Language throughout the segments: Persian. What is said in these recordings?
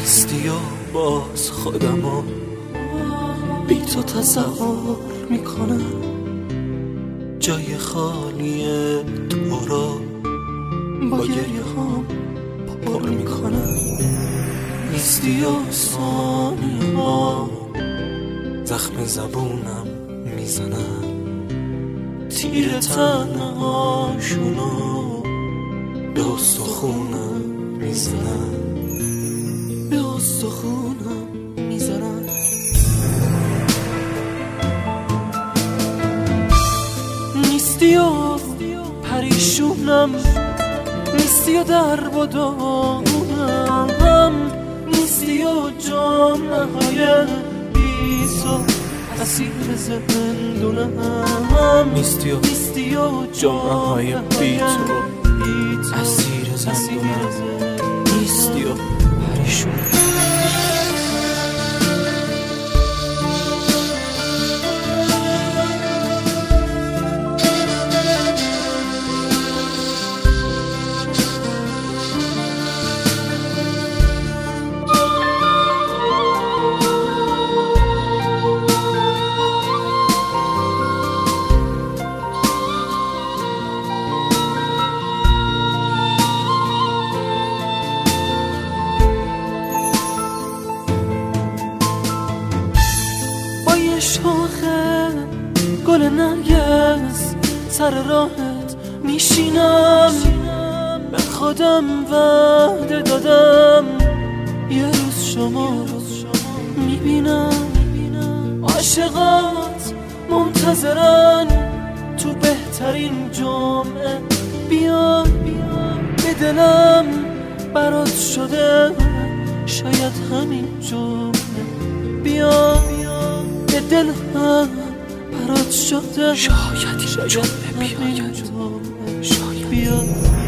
نیستی و باز خودمو بی تو تصور میکنم، جای خالی تو را با گریه هام پر میکنم. نیستی و ثانیه ها زخم زبونم میزنم، تیر تنهاشونو به استخونم میزنم، به استخونم میزنم. نیستی و پریشونم، نیستی و درب و داغونم، نیستی و جامعه بی تو اسیر زندونم، نیستی و جامعه بی تو اسیر زندونم، نیستی و پریشونم. شاخه گل نرگس سر راهت میشینم، به خودم وعده دادم یه روز شما رو میبینم. عاشقات منتظرن تو بهترین جمعه، بیا به دلم برات شده شاید همین جمعه، بیا به دل هم برات شده شاید این جمعه بیاید، شاید بیا.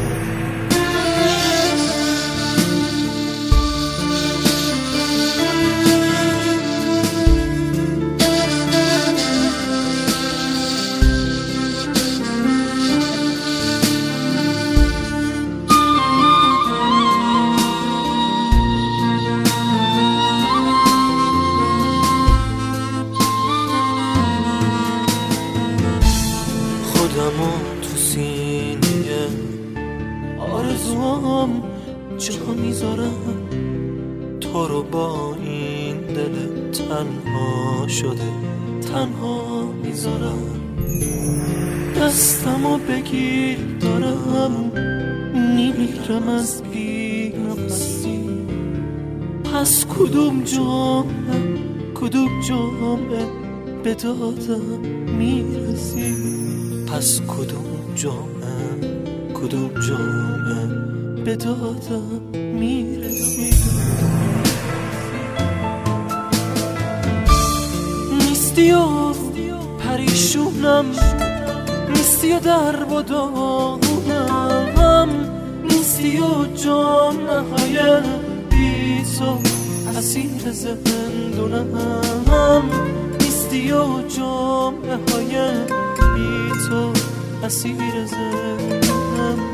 خودمو تو سینه آرزوام جا میذارم، تو رو با این دل تنها شده تنها میذارم. دستمو بگیر دارم میمیرم از بی نفسی، پس کدوم جمعه به دادم میرسی، پس کدوم جمعه به دادم میرسی. نیستی و پریشونم، نیستی و درب و داغونم، نیستی و جامعه های بی تو اسیر زندونم، نیستی و جامعه های بی تو اسیر زندونم.